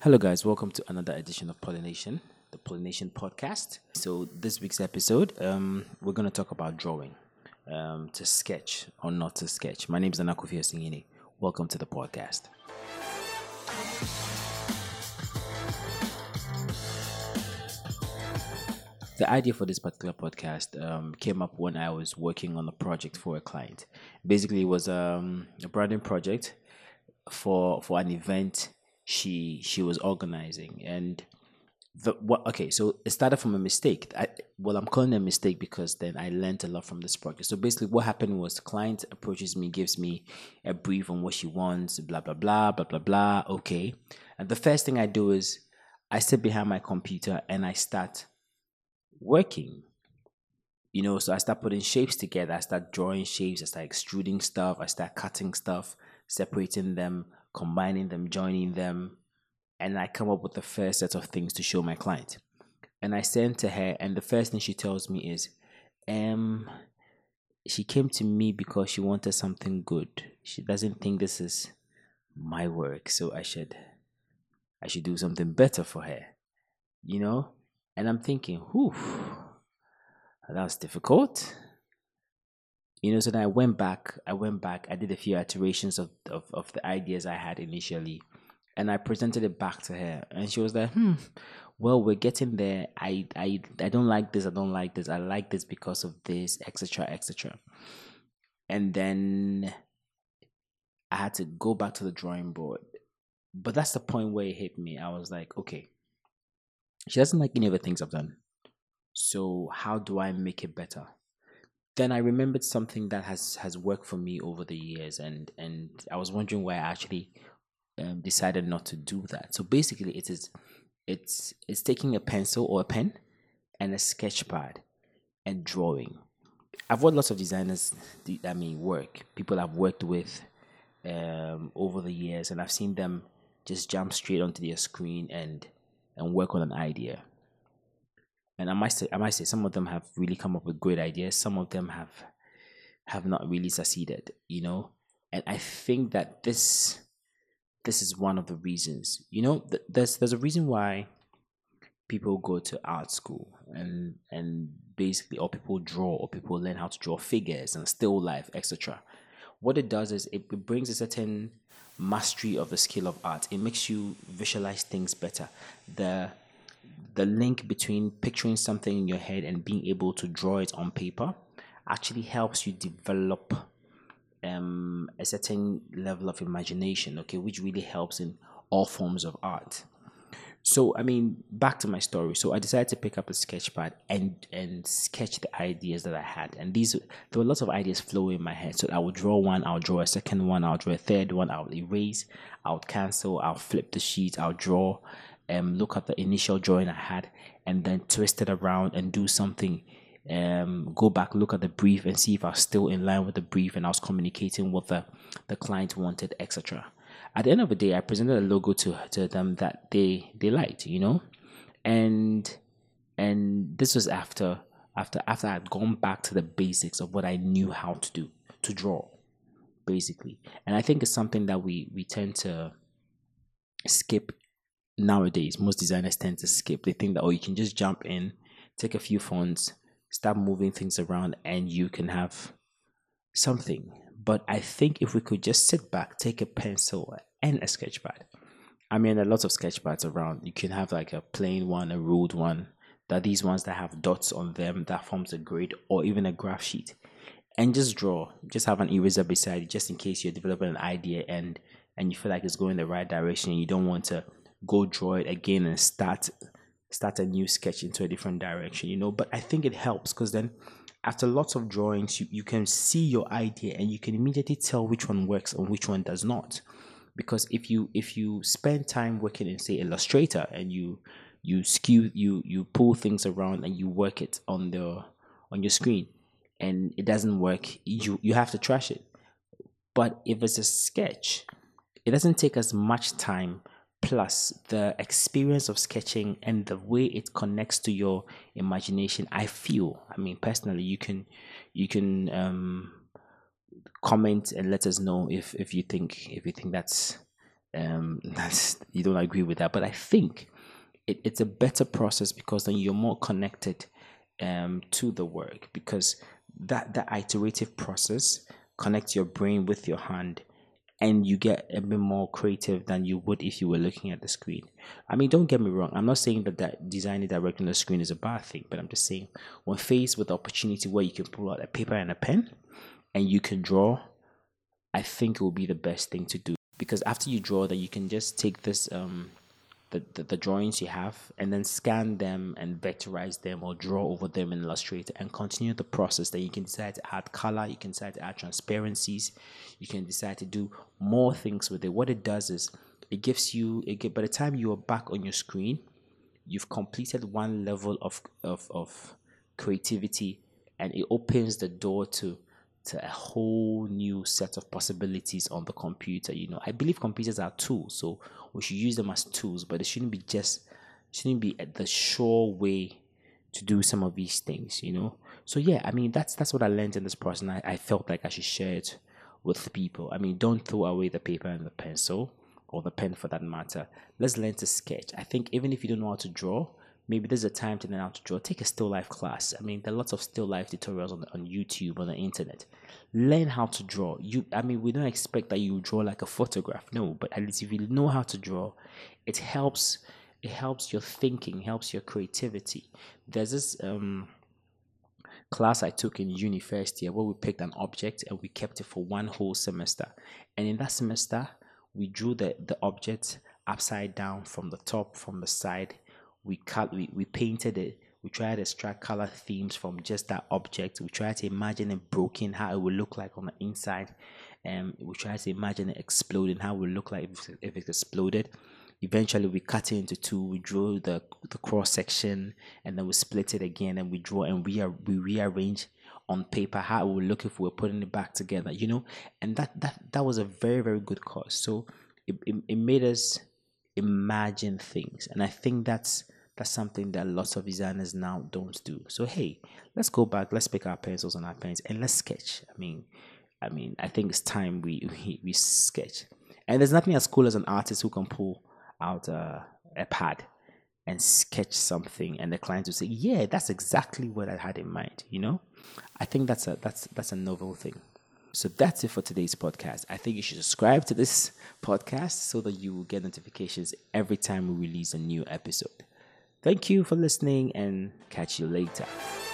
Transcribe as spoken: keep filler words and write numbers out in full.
Hello, guys. Welcome to another edition of Pollination, the Pollination podcast. So, this week's episode, um, we're going to talk about drawing, um, to sketch or not to sketch. My name is Anakufio Singini. Welcome to the podcast. The idea for this particular podcast um, came up when I was working on a project for a client. Basically, it was um, a branding project for for an event she she was organizing, and the what okay so it started from a mistake. I, well, I'm calling it a mistake because then I learned a lot from this project. So basically what happened was the client approaches me, gives me a brief on what she wants, blah blah blah blah blah blah. Okay, and the first thing I do is I sit behind my computer and I start working. You know, so I start putting shapes together. I start drawing shapes. I start extruding stuff. I start cutting stuff, separating them, combining them, joining them, and I come up with the first set of things to show my client. And I send to her, and the first thing she tells me is, um, she came to me because she wanted something good. She doesn't think this is my work, so I should, I should do something better for her. You know, and I'm thinking, whew, that's difficult. You know, so then I went back, I went back, I did a few iterations of, of, of the ideas I had initially, and I presented it back to her, and she was like, hmm, well, we're getting there. I I I don't like this, I don't like this, I like this because of this, etc. etc. And then I had to go back to the drawing board. But that's the point where it hit me. I was like, okay, she doesn't like any of the things I've done. So how do I make it better? Then I remembered something that has has worked for me over the years, and and I was wondering why I actually um, decided not to do that. So basically, it is it's it's taking a pencil or a pen and a sketch pad and drawing. I've watched lots of designers. I mean, work people I've worked with um, over the years, and I've seen them just jump straight onto their screen and and work on an idea. And I might say, I might say, some of them have really come up with great ideas. Some of them have have not really succeeded. You know, and I think that this this is one of the reasons. You know, th- there's there's a reason why people go to art school and and basically, or people draw, or people learn how to draw figures and still life, etc. What it does is it, it brings a certain mastery of the skill of art. It makes you visualize things better. The the link between picturing something in your head and being able to draw it on paper actually helps you develop um, a certain level of imagination, okay, which really helps in all forms of art. So, I mean, back to my story. So, I decided to pick up a sketch pad and and sketch the ideas that I had. And these, there were lots of ideas flowing in my head. So, I would draw one, I'll draw a second one, I'll draw a third one, I'll erase, I'll cancel, I'll flip the sheet, I'll draw, um, look at the initial drawing I had, and then twist it around and do something. Um, go back, look at the brief, and see if I was still in line with the brief and I was communicating what the the client wanted, et cetera. At the end of the day, I presented a logo to to them that they they liked, you know, and and this was after after after I had gone back to the basics of what I knew how to do, to draw, basically. And I think it's something that we we tend to skip nowadays. Most designers tend to skip. They think that, oh, you can just jump in, take a few fonts, start moving things around, and you can have something. But I think if we could just sit back, take a pencil and a sketch pad. I mean, there are lots of sketch pads around. You can have like a plain one, a ruled one. That these ones that have dots on them that forms a grid, or even a graph sheet, and just draw. Just have an eraser beside you, just in case you're developing an idea and and you feel like it's going the right direction. And you don't want to go draw it again and start start a new sketch into a different direction, you know. But I think it helps because then after lots of drawings, you, you can see your idea and you can immediately tell which one works and which one does not. Because if you if you spend time working in, say, Illustrator, and you you skew you you pull things around and you work it on the on your screen and it doesn't work, you you have to trash it. But if it's a sketch, it doesn't take as much time, plus the experience of sketching and the way it connects to your imagination. I feel, I mean, personally, you can you can um comment and let us know if if you think if you think that's um, that's you don't agree with that. But I think it, it's a better process because then you're more connected um, to the work, because that that iterative process connects your brain with your hand, and you get a bit more creative than you would if you were looking at the screen. I mean, don't get me wrong. I'm not saying that, that designing directly on the screen is a bad thing, but I'm just saying when faced with the opportunity where you can pull out a paper and a pen and you can draw, I think it will be the best thing to do, because after you draw, that you can just take this um the, the, the drawings you have and then scan them and vectorize them or draw over them in Illustrator and continue the process. Then you can decide to add color, you can decide to add transparencies, you can decide to do more things with it. What it does is it gives you it get, by the time you are back on your screen, you've completed one level of of, of creativity, and it opens the door to to a whole new set of possibilities on the computer. You know, I believe computers are tools, so we should use them as tools, but it shouldn't be just shouldn't be the sure way to do some of these things, you know. So yeah, I mean that's that's what I learned in this process, and I, I felt like I should share it with people. I mean, don't throw away the paper and the pencil, or the pen for that matter. Let's learn to sketch. I think even if you don't know how to draw, maybe there's a time to learn how to draw. Take a still life class. I mean, there are lots of still life tutorials on, on YouTube, on the internet. Learn how to draw. You, I mean, we don't expect that you draw like a photograph. No, but at least if you know how to draw, it helps. It helps your thinking, helps your creativity. There's this um class I took in uni first year where we picked an object and we kept it for one whole semester. And in that semester, we drew the, the object upside down, from the top, from the side. We cut, we, we painted it. We tried to extract color themes from just that object. We tried to imagine it broken, how it would look like on the inside. And we tried to imagine it exploding, how it would look like if, if it exploded. Eventually, we cut it into two. We drew the the cross section, and then we split it again, and we draw and we are we rearrange on paper how it would look if we were putting it back together. You know, and that that that was a very very good course. So it it, it made us imagine things, and I think that's that's something that lots of designers now don't do. So hey, let's go back. Let's pick our pencils and our pens and let's sketch. I mean, I mean, I think it's time we we, we sketch. And there's nothing as cool as an artist who can pull out uh, a pad and sketch something, and the client will say, "Yeah, that's exactly what I had in mind." You know, I think that's a that's that's a novel thing. So that's it for today's podcast. I think you should subscribe to this podcast so that you will get notifications every time we release a new episode. Thank you for listening, and catch you later.